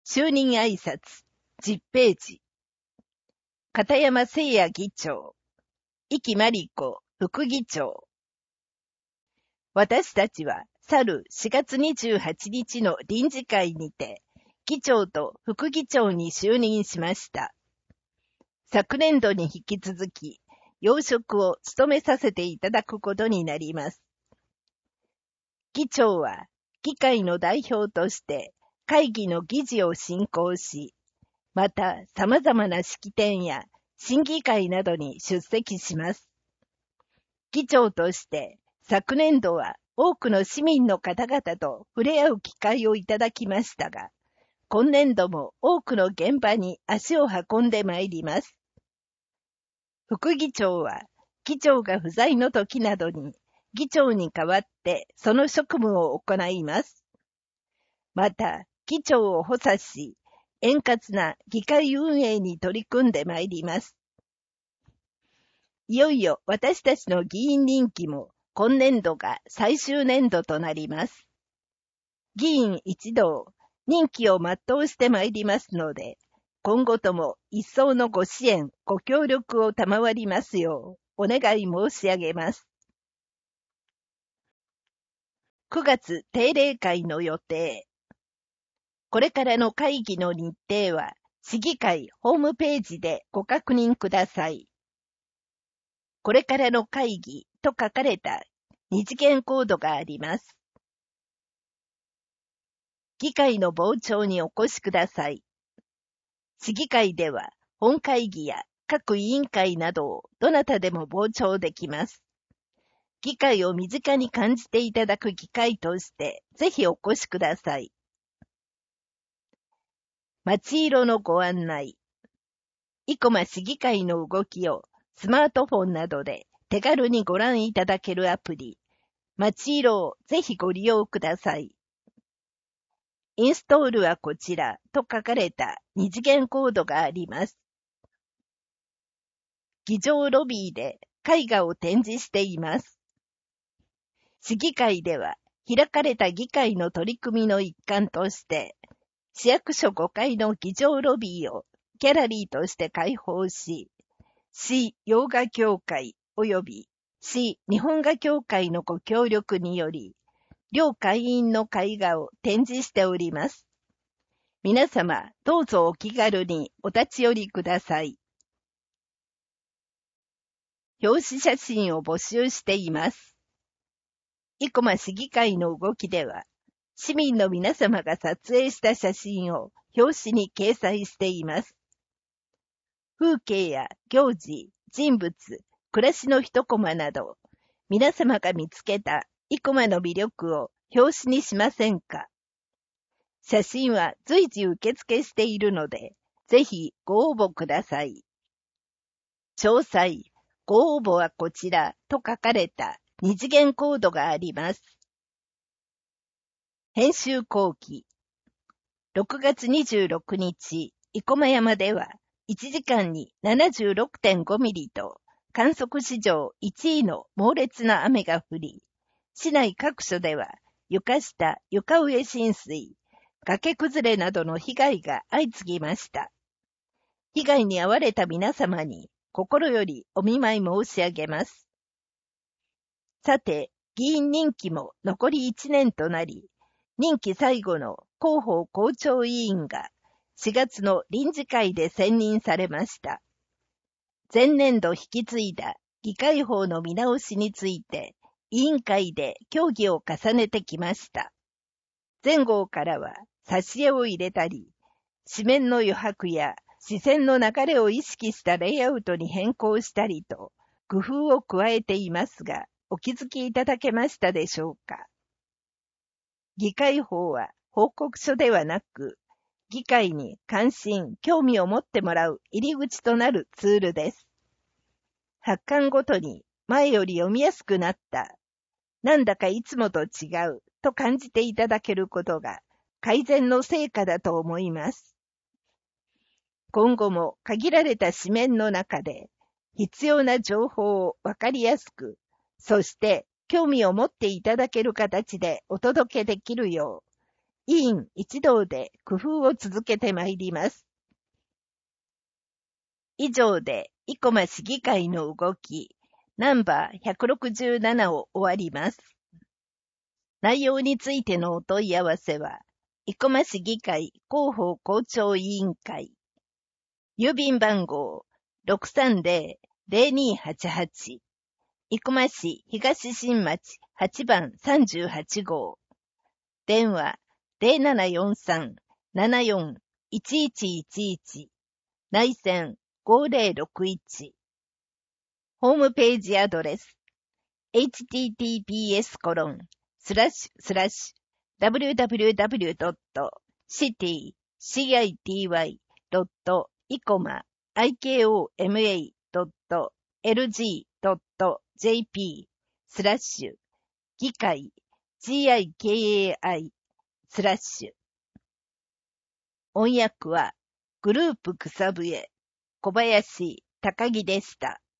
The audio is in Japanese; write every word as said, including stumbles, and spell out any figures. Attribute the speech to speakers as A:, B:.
A: 就任挨拶、じゅっページ。片山誠也議長、壱岐真理子副議長。私たちは去るしがつにじゅうはちにちの臨時会にて、議長と副議長に就任しました。昨年度に引き続き、要職を務めさせていただくことになります。議長は、議会の代表として、会議の議事を進行し、また様々な式典や審議会などに出席します。議長として昨年度は多くの市民の方々と触れ合う機会をいただきましたが、今年度も多くの現場に足を運んでまいります。副議長は議長が不在の時などに議長に代わってその職務を行います。また、議長を補佐し、円滑な議会運営に取り組んでまいります。いよいよ私たちの議員任期も今年度が最終年度となります。議員一同、任期を全うしてまいりますので、今後とも一層のご支援、ご協力を賜りますようお願い申し上げます。くがつ定例会の予定。これからの会議の日程は、市議会ホームページでご確認ください。これからの会議と書かれた二次元コードがあります。議会の傍聴にお越しください。市議会では本会議や各委員会などをどなたでも傍聴できます。議会を身近に感じていただく機会としてぜひお越しください。町色のご案内。生駒市議会の動きをスマートフォンなどで手軽にご覧いただけるアプリ、町色をぜひご利用ください。インストールはこちらと書かれた二次元コードがあります。議場ロビーで絵画を展示しています。市議会では開かれた議会の取り組みの一環として、市役所ごかいの議場ロビーをギャラリーとして開放し、市洋画協会及び市日本画協会のご協力により、両会員の絵画を展示しております。皆様、どうぞお気軽にお立ち寄りください。表紙写真を募集しています。生駒市議会の動きでは、市民の皆様が撮影した写真を表紙に掲載しています。風景や行事、人物、暮らしの一コマなど、皆様が見つけた生駒の魅力を表紙にしませんか？写真は随時受付しているので、ぜひご応募ください。詳細、ご応募はこちらと書かれた二次元コードがあります。編集後期。ろくがつにじゅうろくにち、生駒山ではいちじかんに ななじゅうろくてんご ミリと観測史上いちいの猛烈な雨が降り、市内各所では床下、床上浸水、崖崩れなどの被害が相次ぎました。被害に遭われた皆様に心よりお見舞い申し上げます。さて、議員任期も残りいちねんとなり、任期最後の広報校長委員がしがつの臨時会で選任されました。前年度引き継いだ議会法の見直しについて委員会で協議を重ねてきました。前号からは挿絵を入れたり、紙面の余白や視線の流れを意識したレイアウトに変更したりと工夫を加えていますが、お気づきいただけましたでしょうか。議会法は報告書ではなく、議会に関心、興味を持ってもらう入り口となるツールです。発刊ごとに前より読みやすくなった、なんだかいつもと違うと感じていただけることが改善の成果だと思います。今後も限られた紙面の中で必要な情報をわかりやすく、そして興味を持っていただける形でお届けできるよう、 委員一同で工夫を続けてまいります。以上で、生駒市議会の動き、ナンバーひゃくろくじゅうななを終わります。内容についてのお問い合わせは、生駒市議会広報校長委員会、郵便番号 ろくさんぜろぜろにはちはち、生駒市東新町はちばんさんじゅうはちごう、電話 ゼロななよんさん ななよん いちいちいちいち、内線ごぜろろくいち、ホームページアドレス エイチティーティーピーエスコロンスラッシュスラッシュダブリューダブリューダブリュードットシティシーアイティーワイドットイコマアイケーオーエムエードットエルジードットジェーピースラッシュ議会 ジーアイケーエーアイスラッシュ。音訳はグループ草笛小林高木でした。